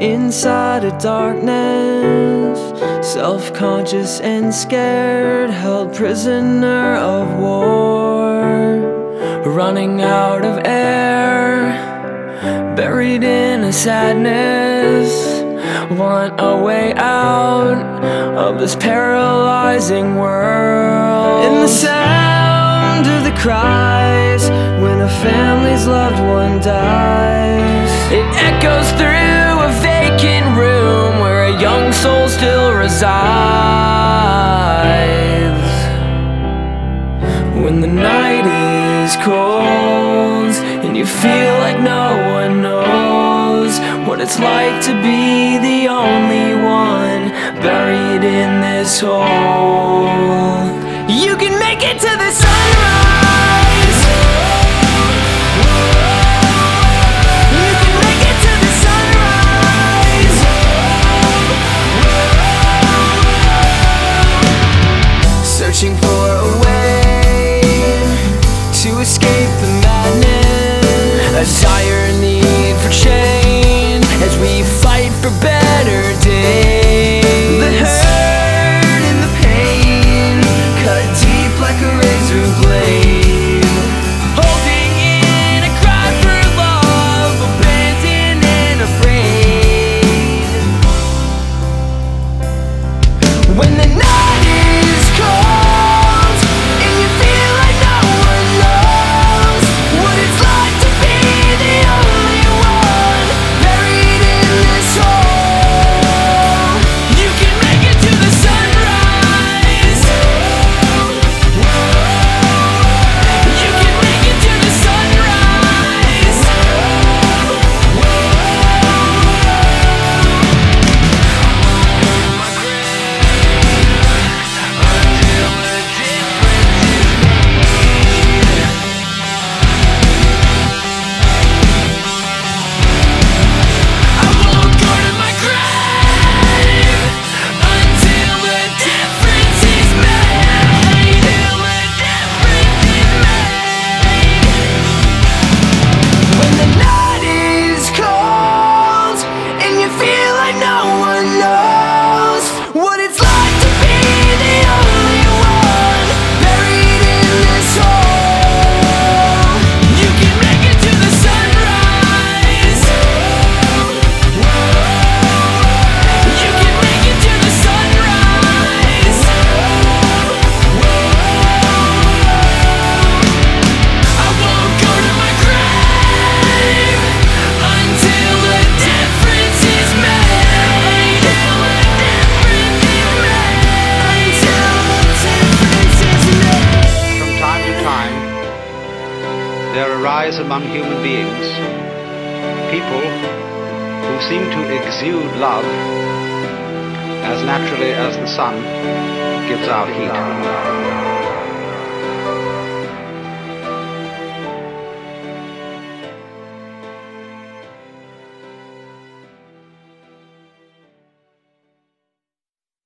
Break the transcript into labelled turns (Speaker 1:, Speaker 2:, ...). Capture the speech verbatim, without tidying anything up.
Speaker 1: inside a darkness, self-conscious and scared, held prisoner of war, running out of air, buried in a sadness, want a way out of this paralyzing world. In the sound of the cries when a family's loved one dies, it echoes through a vacant room where a young soul still resides. When the night is cold and you feel like no one knows what it's like to be the only one buried in this hole, you can make it to the sunrise. You can make it to the sunrise. Searching for a way to escape the madness, a dire need for change as we fight for better days. The hurt and the pain cut deep like a razor blade, holding in a cry for love, abandoned and afraid. When the night is cold and you feel like no one knows what it's like to be the only one buried in this hole, you can make it to the sunrise. You can make it to the sunrise. I won't go to my grave until the difference is made. Till the difference is made. When the night is cold and you feel like no one knows what it's like to be the only one buried in this hole, you can make it to the sunrise. You can make it to the sunrise. I won't go to my grave until the difference is made. Till the difference is made. Till the difference is made.
Speaker 2: From time to time, there arise among human beings people who seem to exude love as naturally as the sun gives out heat.